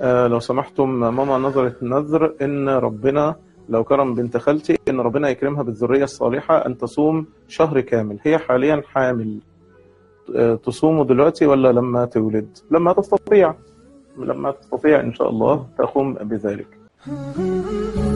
لو سمحتم، ماما نظرت نذر إن ربنا لو كرم بنت خالتي إن ربنا يكرمها بالذرية الصالحة أن تصوم شهر كامل. هي حاليا حامل، تصوم دلوقتي ولا لما تولد؟ لما تستطيع، لما تستطيع إن شاء الله تقوم بذلك.